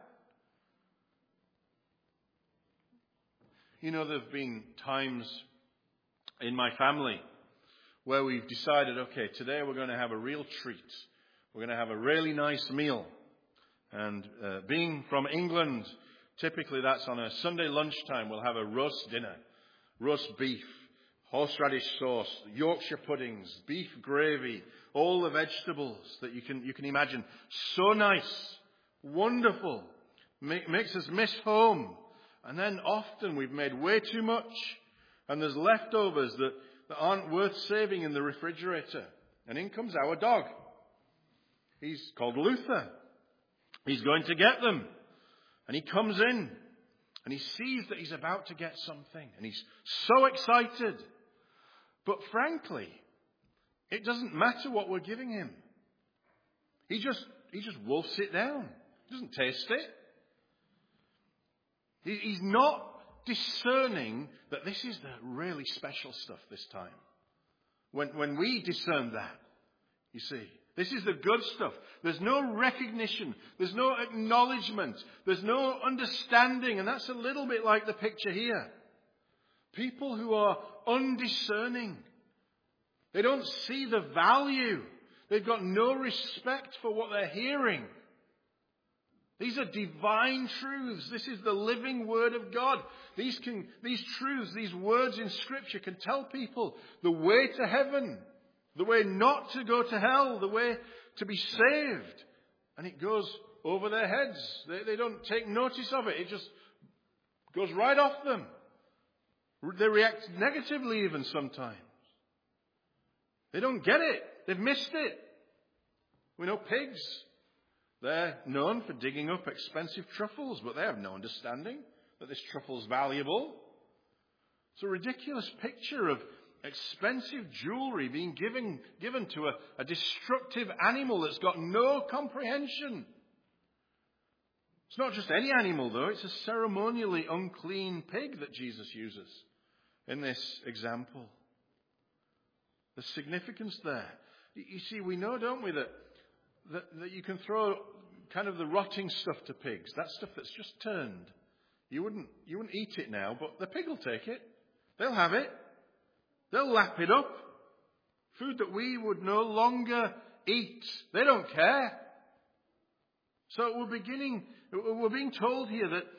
You know, there have been times in my family where we've decided, okay, today we're going to have a real treat. We're going to have a really nice meal. And being from England, typically that's on a Sunday lunchtime. We'll have a roast dinner, roast beef, horseradish sauce, Yorkshire puddings, beef gravy, all the vegetables that you can imagine. So nice, wonderful, makes us miss home. And then often we've made way too much, and there's leftovers that aren't worth saving in the refrigerator. And in comes our dog. He's called Luther. He's going to get them. And he comes in, and he sees that he's about to get something, and he's so excited. But frankly, it doesn't matter what we're giving him. He just wolfs it down. He doesn't taste it. He's not discerning that this is the really special stuff this time. When we discern that, you see, this is the good stuff. There's no recognition. There's no acknowledgement. There's no understanding. And that's a little bit like the picture here. People who are undiscerning. They don't see the value. They've got no respect for what they're hearing. These are divine truths. This is the living Word of God. These truths, these words in Scripture can tell people the way to heaven, the way not to go to hell, the way to be saved. And it goes over their heads. They don't take notice of it. It just goes right off them. They react negatively even sometimes. They don't get it. They've missed it. We know pigs. They're known for digging up expensive truffles, but they have no understanding that this truffle's valuable. It's a ridiculous picture of expensive jewelry being given to a destructive animal that's got no comprehension. It's not just any animal, though. It's a ceremonially unclean pig that Jesus uses in this example. The significance there. You see, we know, don't we, that you can throw kind of the rotting stuff to pigs. That stuff that's just turned. You wouldn't eat it now, but the pig will take it. They'll have it. They'll lap it up. Food that we would no longer eat. They don't care. So we're being told here that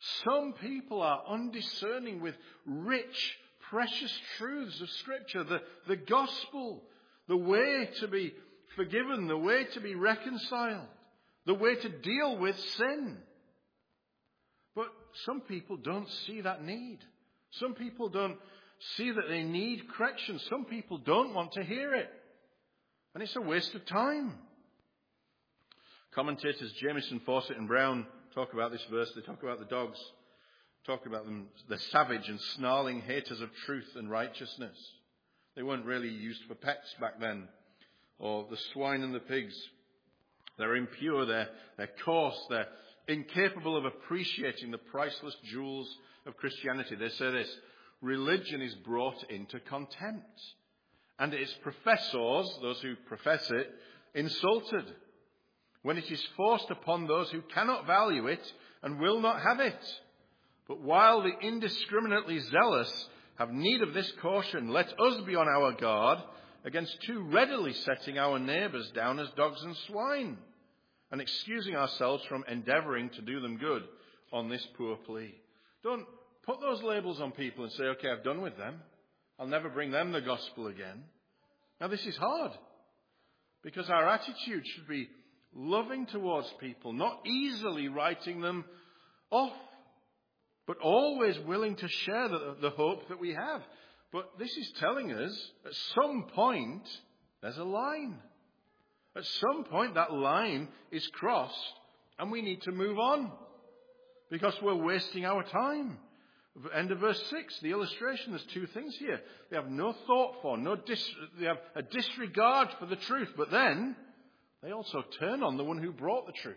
Some people are undiscerning with rich, precious truths of Scripture, the gospel, the way to be forgiven, the way to be reconciled, the way to deal with sin. But some people don't see that need. Some people don't see that they need correction. Some people don't want to hear it. And it's a waste of time. Commentators Jamieson, Fawcett and Brown talk about this verse. They talk about the dogs, talk about them, the savage and snarling haters of truth and righteousness. They weren't really used for pets back then. Or the swine and the pigs. They're impure, they're coarse, they're incapable of appreciating the priceless jewels of Christianity. They say this: religion is brought into contempt, and its professors, those who profess it, insulted, when it is forced upon those who cannot value it and will not have it. But while the indiscriminately zealous have need of this caution, let us be on our guard against too readily setting our neighbours down as dogs and swine, and excusing ourselves from endeavouring to do them good on this poor plea. Don't put those labels on people and say, okay, I've done with them. I'll never bring them the gospel again. Now, this is hard, because our attitude should be loving towards people, not easily writing them off, but always willing to share the hope that we have. But this is telling us, at some point, there's a line. At some point, that line is crossed, and we need to move on, because we're wasting our time. End of verse 6, the illustration, there's two things here. They have no thought for, they have a disregard for the truth, but then they also turn on the one who brought the truth.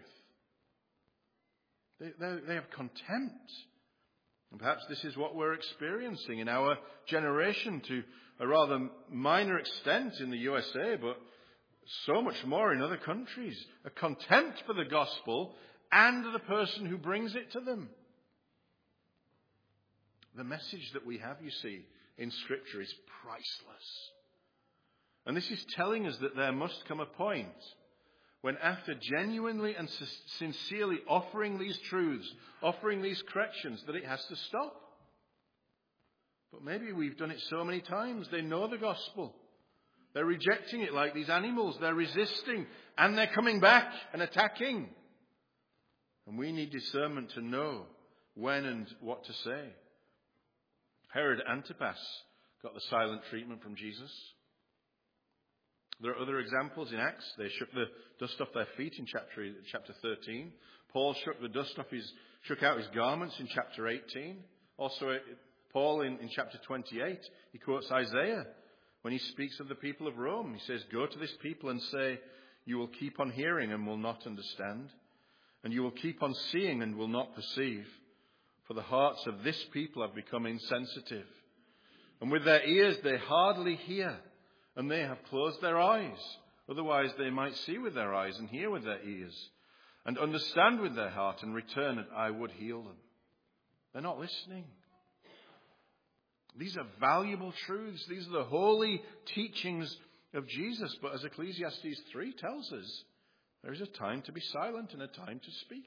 They have contempt. And perhaps this is what we're experiencing in our generation to a rather minor extent in the USA, but so much more in other countries. A contempt for the gospel and the person who brings it to them. The message that we have, you see, in Scripture is priceless. And this is telling us that there must come a point when, after genuinely and sincerely offering these truths, offering these corrections, that it has to stop. But maybe we've done it so many times. They know the gospel. They're rejecting it like these animals. They're resisting, and they're coming back and attacking. And we need discernment to know when and what to say. Herod Antipas got the silent treatment from Jesus. There are other examples in Acts. They shook the dust off their feet in chapter 13. Paul shook out his garments in chapter 18. Also, Paul in chapter 28, he quotes Isaiah when he speaks of the people of Rome. He says, "Go to this people and say, you will keep on hearing and will not understand, and you will keep on seeing and will not perceive. For the hearts of this people have become insensitive, and with their ears they hardly hear, and they have closed their eyes. Otherwise they might see with their eyes and hear with their ears, and understand with their heart and return, and I would heal them." They're not listening. These are valuable truths. These are the holy teachings of Jesus. But as Ecclesiastes 3 tells us, there is a time to be silent and a time to speak.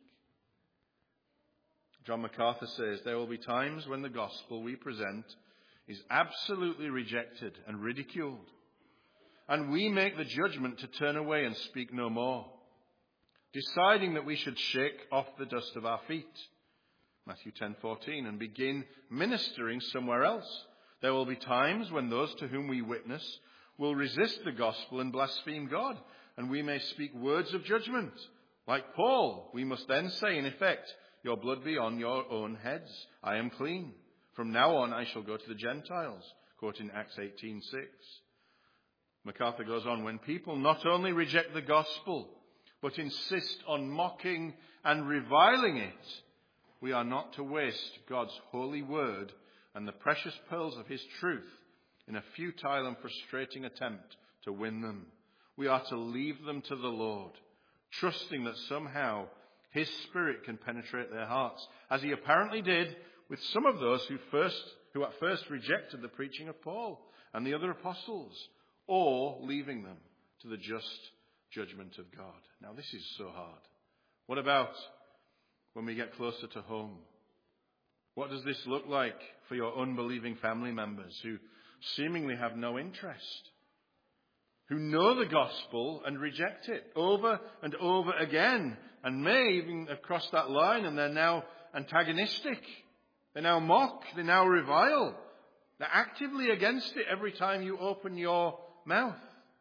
John MacArthur says, there will be times when the gospel we present is absolutely rejected and ridiculed, and we make the judgment to turn away and speak no more, deciding that we should shake off the dust of our feet, Matthew 10:14, and begin ministering somewhere else. There will be times when those to whom we witness will resist the gospel and blaspheme God, and we may speak words of judgment. Like Paul, we must then say, in effect, your blood be on your own heads. I am clean. From now on I shall go to the Gentiles, quoting Acts 18:6. MacArthur goes on, when people not only reject the gospel, but insist on mocking and reviling it, we are not to waste God's holy word and the precious pearls of his truth in a futile and frustrating attempt to win them. We are to leave them to the Lord, trusting that somehow his Spirit can penetrate their hearts, as he apparently did with some of those who at first rejected the preaching of Paul and the other apostles, or leaving them to the just judgment of God. Now, this is so hard. What about when we get closer to home? What does this look like for your unbelieving family members who seemingly have no interest, who know the gospel and reject it over and over again, and may even have crossed that line and they're now antagonistic, they now mock, they now revile, they're actively against it every time you open your mouth?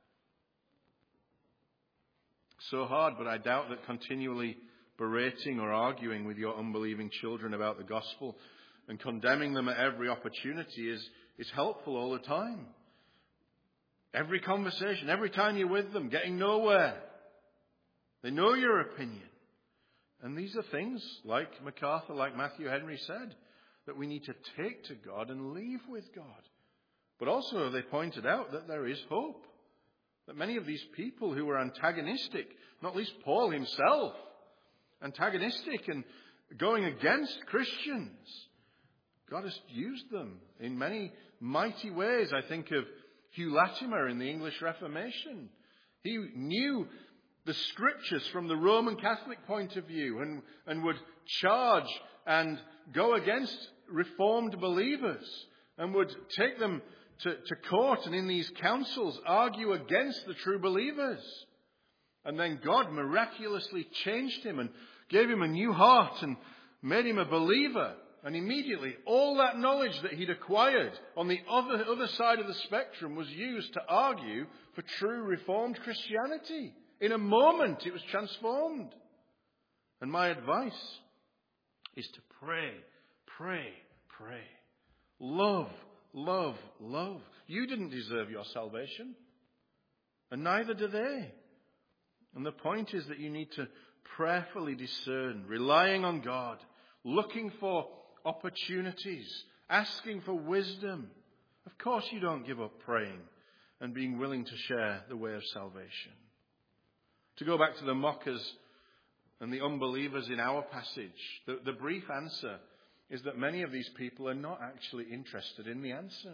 So hard, but I doubt that continually berating or arguing with your unbelieving children about the gospel and condemning them at every opportunity is helpful all the time. Every conversation, every time you're with them, getting nowhere. They know your opinion. And these are things, like MacArthur, like Matthew Henry said, that we need to take to God and leave with God. But also they pointed out that there is hope. That many of these people who were antagonistic, not least Paul himself, antagonistic and going against Christians, God has used them in many mighty ways. I think of Hugh Latimer in the English Reformation. He knew the scriptures from the Roman Catholic point of view and would charge and go against Reformed believers and would take them to court and in these councils argue against the true believers. And then God miraculously changed him and gave him a new heart and made him a believer. And immediately all that knowledge that he'd acquired on the other side of the spectrum was used to argue for true Reformed Christianity. In a moment it was transformed. And my advice is to pray, pray, pray. Love, love, love. You didn't deserve your salvation. And neither do they. And the point is that you need to prayerfully discern, relying on God, looking for opportunities, asking for wisdom. Of course you don't give up praying and being willing to share the way of salvation. To go back to the mockers and the unbelievers in our passage, the brief answer is that many of these people are not actually interested in the answer.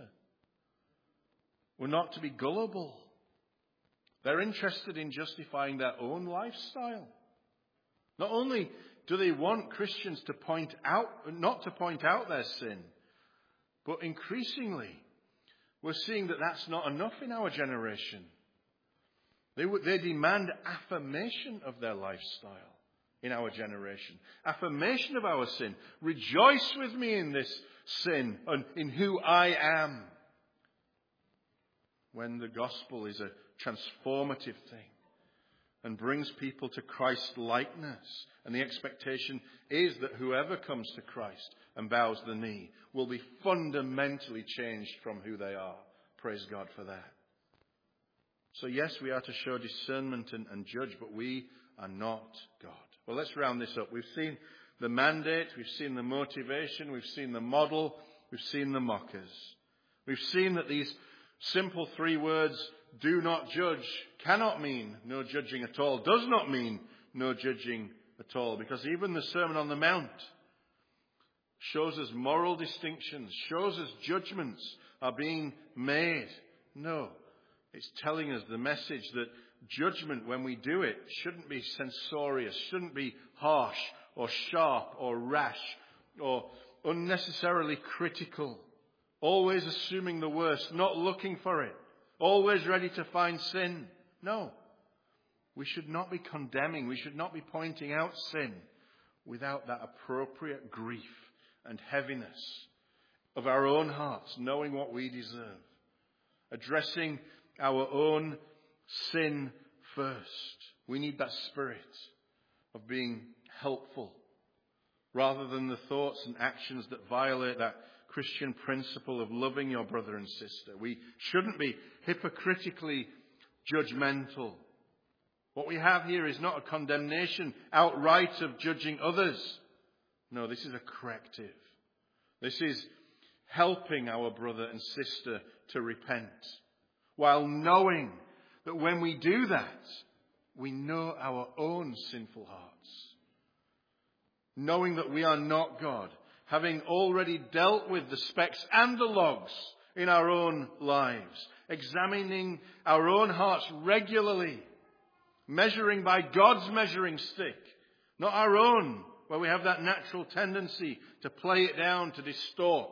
We're not to be gullible. They're interested in justifying their own lifestyle. Not only do they want Christians to not to point out their sin, but increasingly we're seeing that that's not enough in our generation. They demand affirmation of their lifestyle in our generation. Affirmation of our sin. Rejoice with me in this sin and in who I am. When the gospel is a transformative thing and brings people to Christ's likeness. And the expectation is that whoever comes to Christ and bows the knee will be fundamentally changed from who they are. Praise God for that. So yes, we are to show discernment and judge, but we are not God. Well, let's round this up. We've seen the mandate, we've seen the motivation, we've seen the model, we've seen the mockers. We've seen that these simple 3 words, do not judge, cannot mean no judging at all, does not mean no judging at all, because even the Sermon on the Mount shows us moral distinctions, shows us judgments are being made. No, it's telling us the message that judgment, when we do it, shouldn't be censorious, shouldn't be harsh or sharp or rash or unnecessarily critical, always assuming the worst, not looking for it, always ready to find sin. No, we should not be condemning, we should not be pointing out sin without that appropriate grief and heaviness of our own hearts, knowing what we deserve, addressing our own sin first. We need that spirit of being helpful rather than the thoughts and actions that violate that Christian principle of loving your brother and sister. We shouldn't be hypocritically judgmental. What we have here is not a condemnation outright of judging others. No, this is a corrective. This is helping our brother and sister to repent, while knowing that when we do that, we know our own sinful hearts. Knowing that we are not God, having already dealt with the specks and the logs in our own lives, examining our own hearts regularly, measuring by God's measuring stick, not our own where we have that natural tendency to play it down, to distort.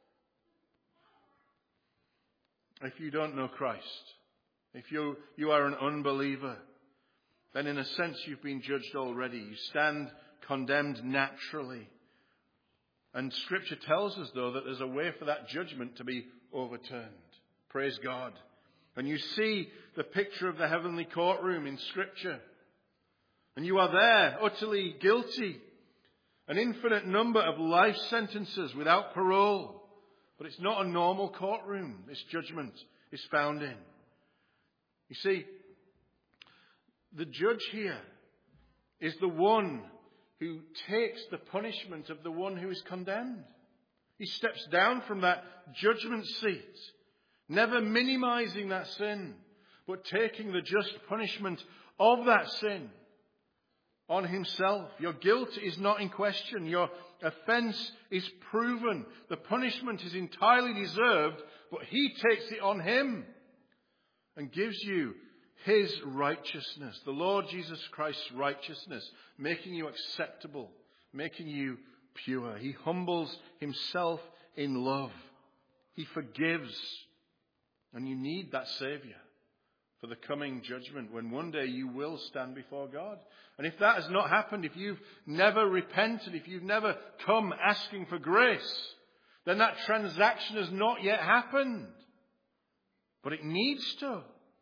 If you don't know Christ, if you are an unbeliever, then in a sense you've been judged already. You stand condemned naturally. And Scripture tells us, though, that there's a way for that judgment to be overturned. Praise God. And you see the picture of the heavenly courtroom in Scripture. And you are there, utterly guilty. An infinite number of life sentences without parole. But it's not a normal courtroom this judgment is found in. You see, the judge here is the one who takes the punishment of the one who is condemned. He steps down from that judgment seat, never minimizing that sin, but taking the just punishment of that sin on himself. Your guilt is not in question. Your offense is proven. The punishment is entirely deserved, but he takes it on him and gives you his righteousness, the Lord Jesus Christ's righteousness, making you acceptable, making you pure. He humbles himself in love. He forgives. And you need that Saviour for the coming judgment, when one day you will stand before God. And if that has not happened, if you've never repented, if you've never come asking for grace, then that transaction has not yet happened. But it needs to.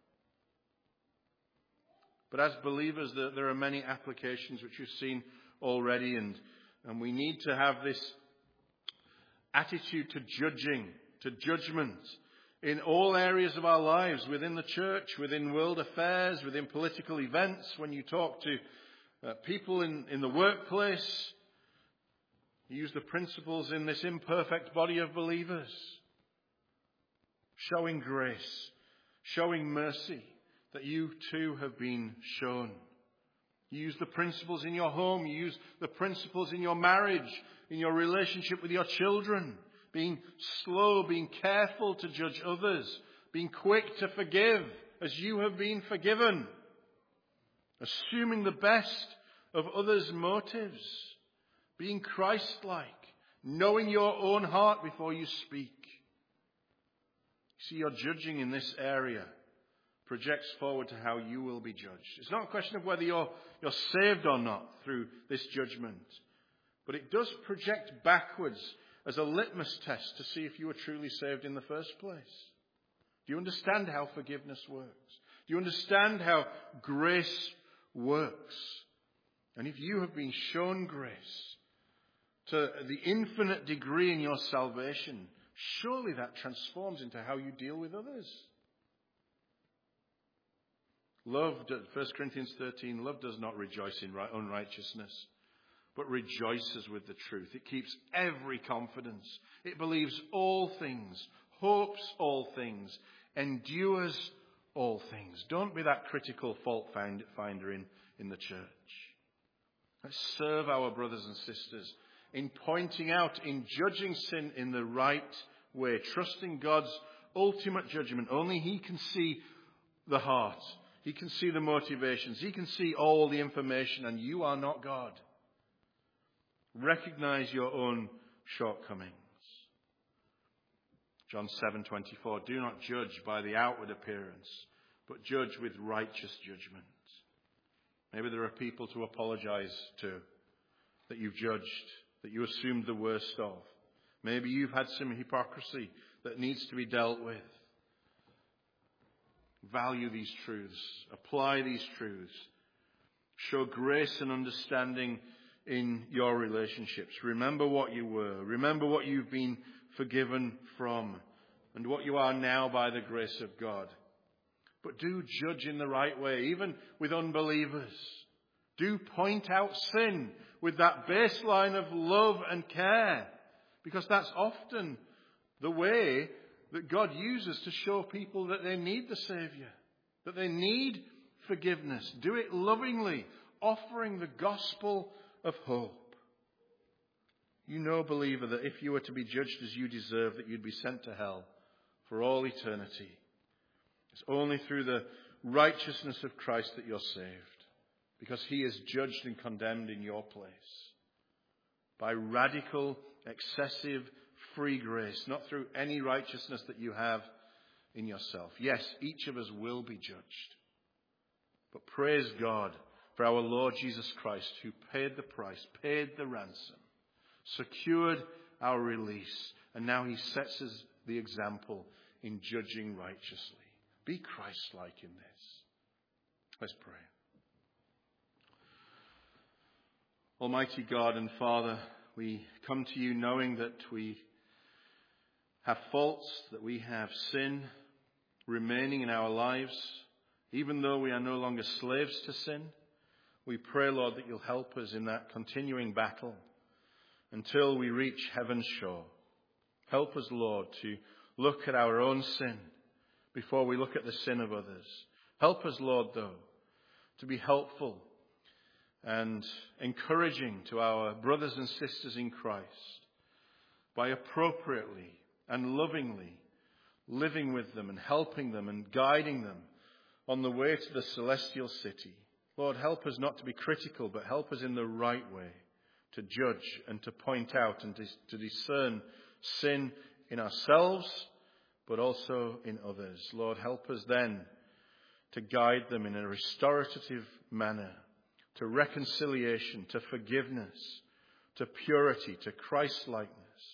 But as believers, there are many applications which we've seen already, and we need to have this attitude to judging, to judgment, in all areas of our lives, within the church, within world affairs, within political events, when you talk to people in the workplace. You use the principles in this imperfect body of believers. Showing grace, showing mercy, that you too have been shown. You use the principles in your home. You use the principles in your marriage, in your relationship with your children. Being slow, being careful to judge others. Being quick to forgive as you have been forgiven. Assuming the best of others' motives. Being Christ-like. Knowing your own heart before you speak. See, your judging in this area projects forward to how you will be judged. It's not a question of whether you're saved or not through this judgment. But it does project backwards as a litmus test to see if you were truly saved in the first place. Do you understand how forgiveness works? Do you understand how grace works? And if you have been shown grace to the infinite degree in your salvation, surely that transforms into how you deal with others. Love, 1 Corinthians 13, love does not rejoice in unrighteousness, but rejoices with the truth. It keeps every confidence. It believes all things, hopes all things, endures all things. Don't be that critical fault finder in the church. Let's serve our brothers and sisters in pointing out, in judging sin in the right way, trusting God's ultimate judgment. Only He can see the heart. He can see the motivations. He can see all the information, and you are not God. Recognize your own shortcomings. John 7:24, do not judge by the outward appearance, but judge with righteous judgment. Maybe there are people to apologize to that you've judged, that you assumed the worst of. Maybe you've had some hypocrisy that needs to be dealt with. Value these truths. Apply these truths. Show grace and understanding in your relationships. Remember what you were. Remember what you've been forgiven from and what you are now by the grace of God. But do judge in the right way, even with unbelievers. Do point out sin with that baseline of love and care, because that's often the way that God uses to show people that they need the Saviour, that they need forgiveness. Do it lovingly, offering the gospel of hope. You know, believer, that if you were to be judged as you deserve, that you'd be sent to hell for all eternity. It's only through the righteousness of Christ that you're saved, because He is judged and condemned in your place. by radical, excessive, free grace, not through any righteousness that you have in yourself. Yes, each of us will be judged. But praise God for our Lord Jesus Christ, who paid the price, paid the ransom, secured our release, and now he sets us the example in judging righteously. Be Christ-like in this. Let's pray. Almighty God and Father, we come to you knowing that we have faults, that we have sin remaining in our lives, even though we are no longer slaves to sin. We pray, Lord, that you'll help us in that continuing battle until we reach heaven's shore. Help us, Lord, to look at our own sin before we look at the sin of others. Help us, Lord, though, to be helpful and encouraging to our brothers and sisters in Christ by appropriately and lovingly living with them and helping them and guiding them on the way to the celestial city. Lord, help us not to be critical, but help us in the right way to judge and to point out and to discern sin in ourselves, but also in others. Lord, help us then to guide them in a restorative manner, to reconciliation, to forgiveness, to purity, to Christ-likeness.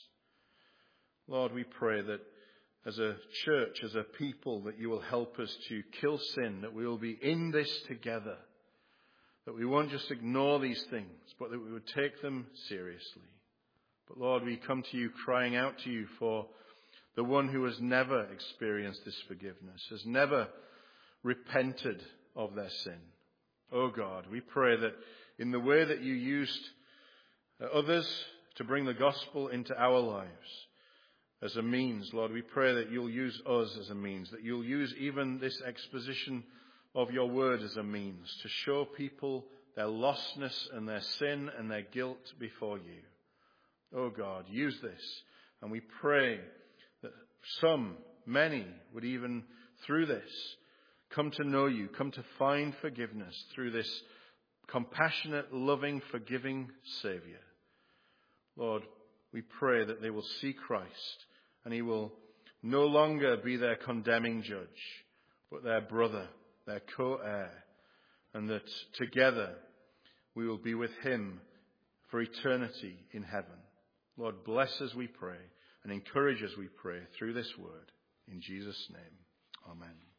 Lord, we pray that as a church, as a people, that you will help us to kill sin, that we will be in this together, that we won't just ignore these things, but that we would take them seriously. But Lord, we come to you crying out to you for the one who has never experienced this forgiveness, has never repented of their sin. Oh God, we pray that in the way that you used others to bring the gospel into our lives as a means, Lord, we pray that you'll use us as a means, that you'll use even this exposition of your word as a means to show people their lostness and their sin and their guilt before you. Oh God, use this. And we pray that many would even through this come to know you, come to find forgiveness through this compassionate, loving, forgiving Savior. Lord, we pray that they will see Christ and he will no longer be their condemning judge, but their brother, their co-heir, and that together we will be with him for eternity in heaven. Lord, bless us, we pray, and encourage us, we pray, through this word. In Jesus' name, amen.